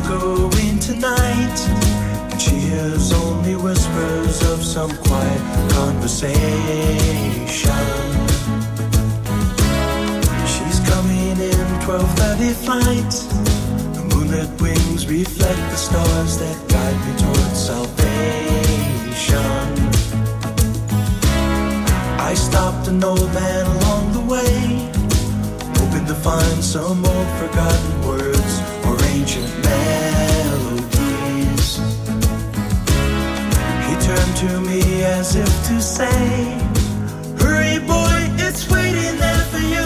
going tonight, and she hears only whispers of some quiet conversation. She's coming in 12:30 flight. The moonlit wings reflect the stars that guide me towards salvation. I stopped an old man along the way, hoping to find some old forgotten words or ancient melodies. He turned to me as if to say, hurry boy, it's waiting there for you.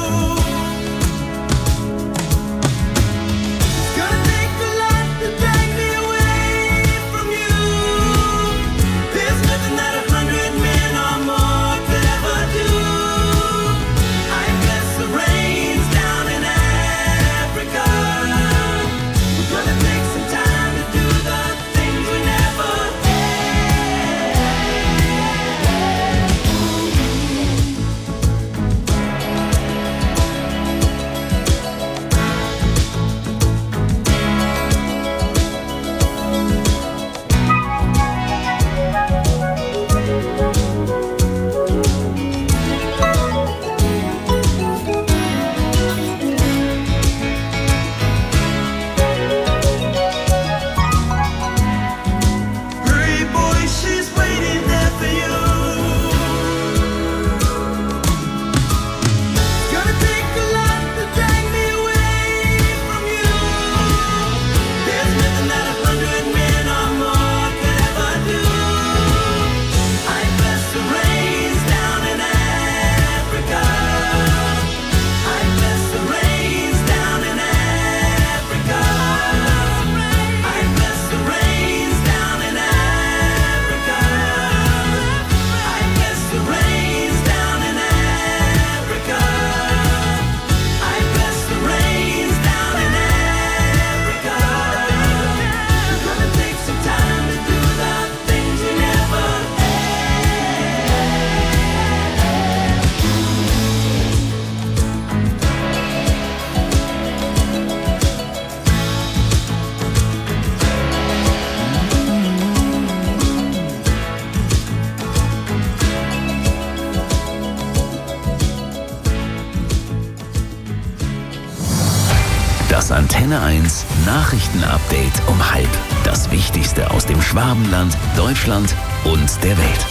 Das Antenne 1 Nachrichtenupdate um 12:30. Das Wichtigste aus dem Schwabenland, Deutschland und der Welt.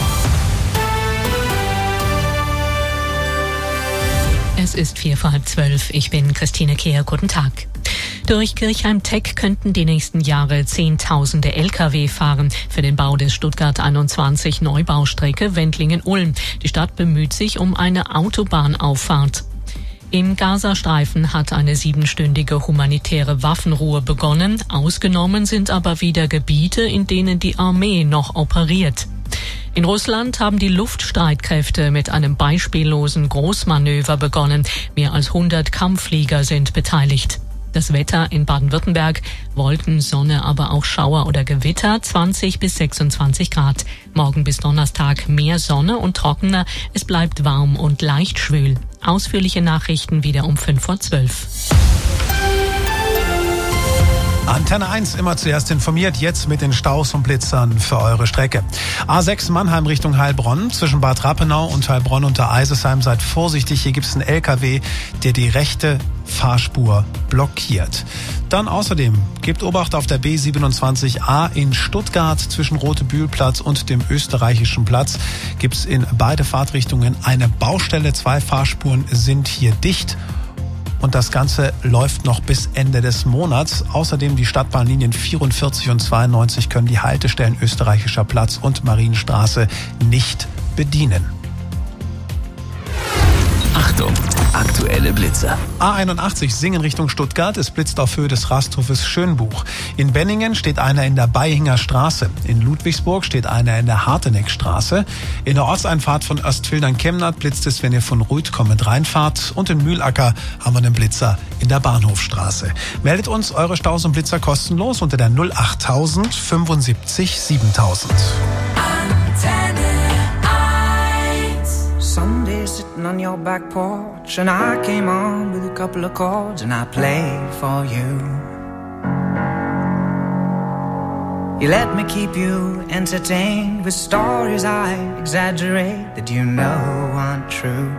Es ist 11:45. Ich bin Christine Kehr. Guten Tag. Durch Kirchheim-Teck könnten die nächsten Jahre Zehntausende Lkw fahren für den Bau des Stuttgart 21 Neubaustrecke Wendlingen-Ulm. Die Stadt bemüht sich um eine Autobahnauffahrt. Im Gazastreifen hat eine 7-stündige humanitäre Waffenruhe begonnen. Ausgenommen sind aber wieder Gebiete, in denen die Armee noch operiert. In Russland haben die Luftstreitkräfte mit einem beispiellosen Großmanöver begonnen. Mehr als 100 Kampfflieger sind beteiligt. Das Wetter in Baden-Württemberg: Wolken, Sonne, aber auch Schauer oder Gewitter, 20 bis 26 Grad. Morgen bis Donnerstag mehr Sonne und trockener. Es bleibt warm und leicht schwül. Ausführliche Nachrichten wieder um 11:05. Antenne 1 immer zuerst informiert, jetzt mit den Staus und Blitzern für eure Strecke. A6 Mannheim Richtung Heilbronn, zwischen Bad Rappenau und Heilbronn unter Eisesheim. Seid vorsichtig, hier gibt's einen LKW, der die rechte Fahrspur blockiert. Dann außerdem gebt Obacht auf der B27a in Stuttgart zwischen Rote-Bühl-Platz und dem Österreichischen Platz. Gibt's in beide Fahrtrichtungen eine Baustelle. 2 Fahrspuren sind hier dicht. Und das Ganze läuft noch bis Ende des Monats. Außerdem die Stadtbahnlinien 44 und 92 können die Haltestellen Österreichischer Platz und Marienstraße nicht bedienen. Achtung, aktuelle Blitzer. A81 Singen Richtung Stuttgart. Es blitzt auf Höhe des Rasthofes Schönbuch. In Benningen steht einer in der Beihinger Straße. In Ludwigsburg steht einer in der Harteneckstraße. In der Ortseinfahrt von Ostfildern-Chemnat blitzt es, wenn ihr von Rüth kommend reinfahrt. Und in Mühlacker haben wir einen Blitzer in der Bahnhofstraße. Meldet uns eure Staus und Blitzer kostenlos unter der 08000 75 7000. Someday sitting on your back porch and I came on with a couple of chords and I played for you. You let me keep you entertained with stories I exaggerate that you know aren't true.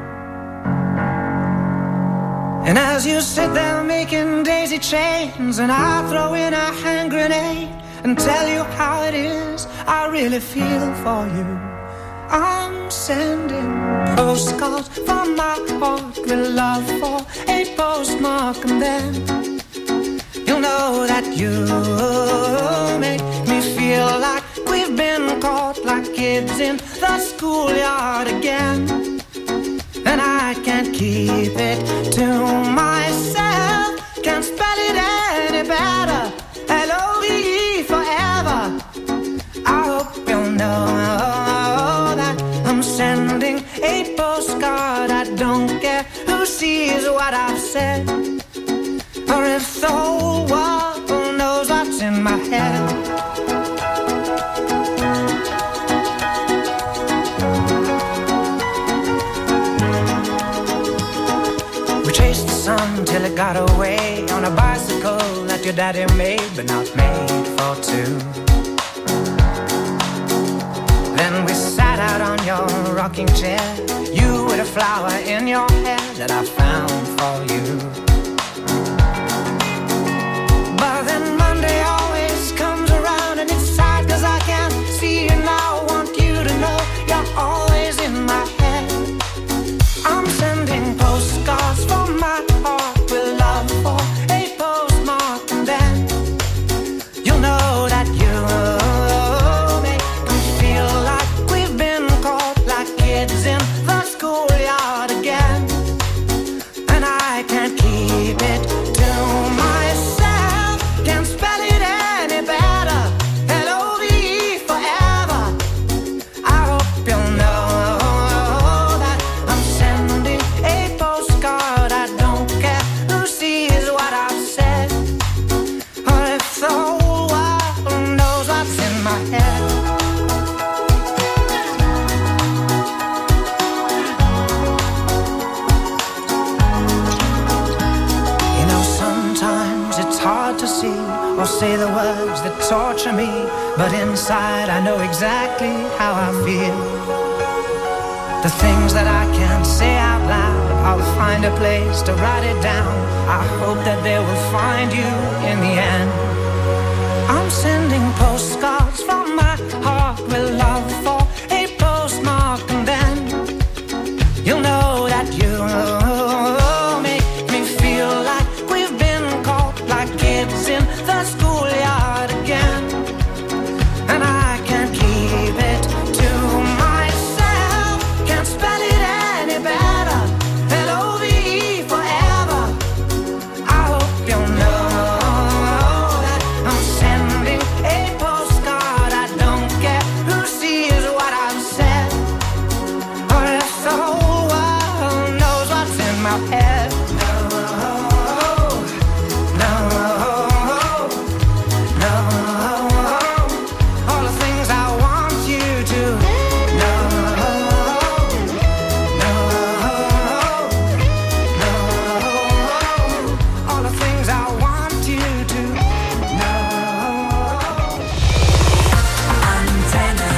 And as you sit there making daisy chains, and I throw in a hand grenade and tell you how it is I really feel for you, I'm sending postcards from my heart with love for a postmark, and then you'll know that you make me feel like we've been caught like kids in the schoolyard again. And I can't keep it to myself, can't spell it any better, L-O-V-E forever. I hope you'll know that I'm sending a postcard. I don't care who sees what I've said, or if the whole world knows what's in my head. We chased the sun till it got away on a bicycle that your daddy made, but not made for two. Then we sat out on your rocking chair, you with a flower in your hair that I found for you. But then Monday always comes around, and it's sad cause I can't see you now. I want you to know you're always in my head. I'm sending postcards from my heart with love for a postmark, and then you'll know that you make me feel like we've been caught like kids in the schoolyard again. And I can't keep it to myself, can't spell it any better, L-O-V-E forever. I hope you'll know that I'm sending a postcard. I don't care who sees what I've said, or if the whole world knows what's in my head. You know, sometimes it's hard to see or say the words that torture me, but inside I know exactly how I feel. The things that I can't say out loud, I'll find a place to write it down. I hope that they will find you in the end. I'm sending postcards from my heart with love for a postmark, and then you'll know that you make me feel like we've been caught like kids in the schoolyard again. And I can't keep it to myself, can't spell it any better, L-O-V-E forever. I hope you'll know that I'm sending a postcard. I don't care who sees what I've said, or if the whole world knows what's in my head. No, no, no. All the things I want you to know. No, no. All the things I want you to know. Antenne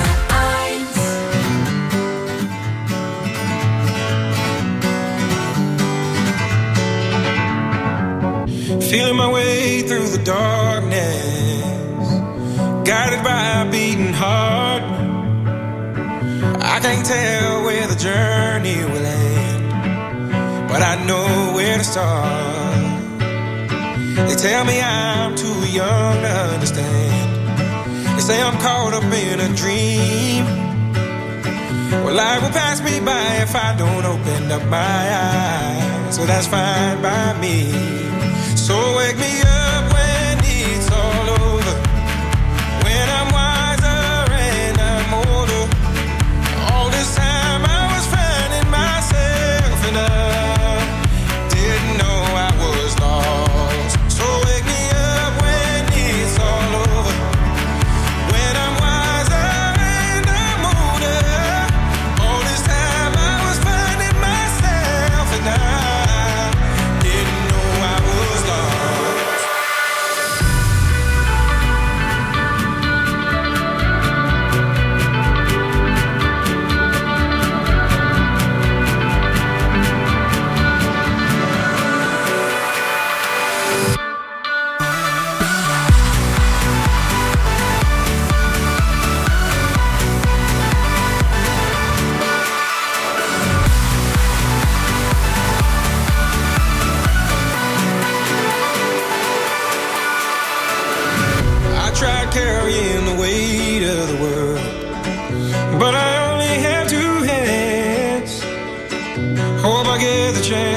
1. Feeling my way through the darkness, guided by a beating heart. I can't tell where the journey will end, but I know where to start. They tell me I'm too young to understand. They say I'm caught up in a dream. Well, life will pass me by if I don't open up my eyes, so that's fine by me. So wake me up when it's all over, when I'm wiser and I'm older. All this time I was finding myself, and I didn't know I was lost. So wake me up when it's all over, when I'm wiser and I'm older. All this time I was finding myself, and I didn't know I was lost.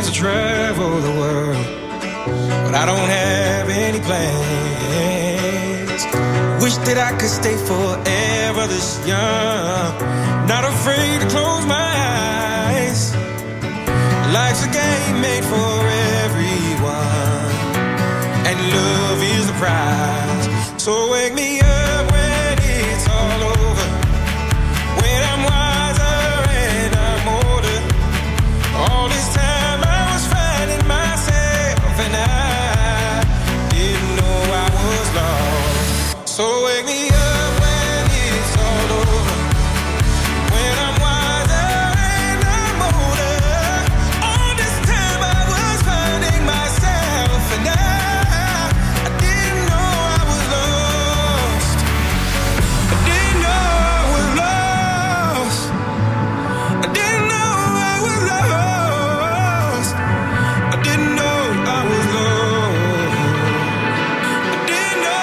to travel the world, but I don't have any plans. Wish that I could stay forever this young, not afraid to close my eyes. Life's a game made for everyone, and love is the prize. So wake me up when it's all over, when I'm wiser and I'm older. All this time I was finding myself, and I didn't know I was lost. So wake me up when it's all over, when I'm wiser and I'm older. All this time I was finding myself, and I didn't know I was lost. I didn't know I was lost. I didn't know I was lost. I didn't know I was lost. I didn't know.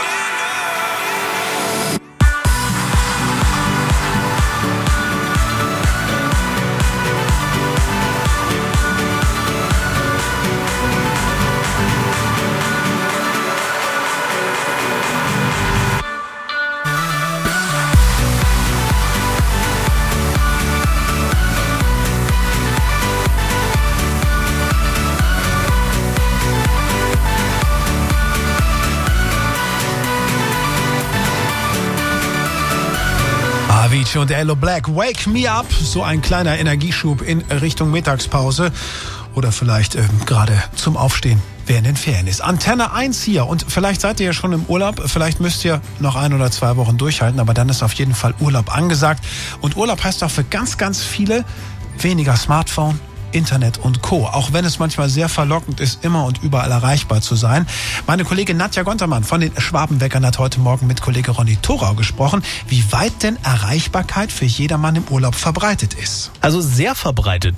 Avicii und Aloe Black, Wake Me Up, so ein kleiner Energieschub in Richtung Mittagspause oder vielleicht gerade zum Aufstehen, wer in den Ferien ist. Antenne 1 hier und vielleicht seid ihr ja schon im Urlaub, vielleicht müsst ihr noch 1 oder 2 Wochen durchhalten, aber dann ist auf jeden Fall Urlaub angesagt und Urlaub heißt auch für ganz, ganz viele weniger Smartphone, Internet und Co. Auch wenn es manchmal sehr verlockend ist, immer und überall erreichbar zu sein. Meine Kollegin Nadja Gontermann von den Schwabenweckern hat heute Morgen mit Kollege Ronny Thorau gesprochen, wie weit denn Erreichbarkeit für jedermann im Urlaub verbreitet ist. Also sehr verbreitet.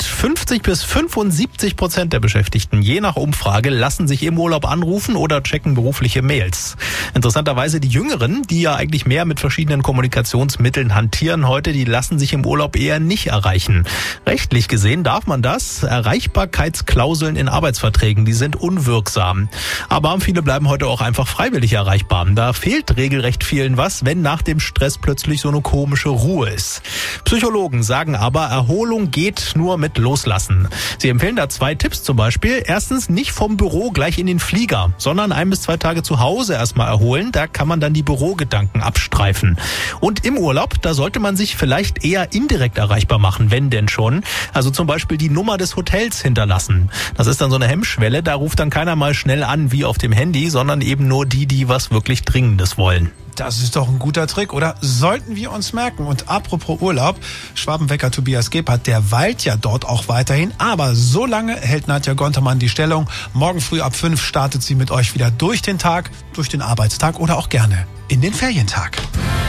50-75% der Beschäftigten, je nach Umfrage, lassen sich im Urlaub anrufen oder checken berufliche Mails. Interessanterweise die Jüngeren, die ja eigentlich mehr mit verschiedenen Kommunikationsmitteln hantieren heute, die lassen sich im Urlaub eher nicht erreichen. Rechtlich gesehen darf man das. Erreichbarkeitsklauseln in Arbeitsverträgen, die sind unwirksam. Aber viele bleiben heute auch einfach freiwillig erreichbar. Da fehlt regelrecht vielen was, wenn nach dem Stress plötzlich so eine komische Ruhe ist. Psychologen sagen aber, Erholung geht nur mit Loslassen. Sie empfehlen da 2 Tipps zum Beispiel. Erstens, nicht vom Büro gleich in den Flieger, sondern 1 bis 2 Tage zu Hause erstmal erholen. Da kann man dann die Bürogedanken abstreifen. Und im Urlaub, da sollte man sich vielleicht eher indirekt erreichbar machen, wenn denn schon. Also zum Beispiel die Nummer des Hotels hinterlassen. Das ist dann so eine Hemmschwelle, da ruft dann keiner mal schnell an wie auf dem Handy, sondern eben nur die was wirklich Dringendes wollen. Das ist doch ein guter Trick, oder? Sollten wir uns merken. Und apropos Urlaub, Schwabenwecker Tobias Gebhardt, der weilt ja dort auch weiterhin. Aber so lange hält Nadja Gontermann die Stellung. Morgen früh ab 5 startet sie mit euch wieder durch den Tag, durch den Arbeitstag oder auch gerne in den Ferientag.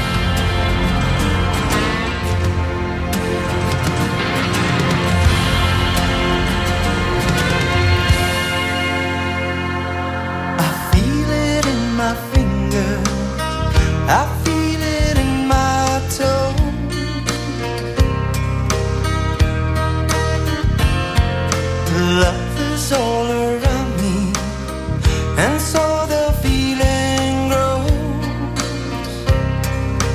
I feel it in my toe. Love is all around me, and so the feeling grows.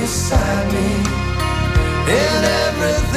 beside me in everything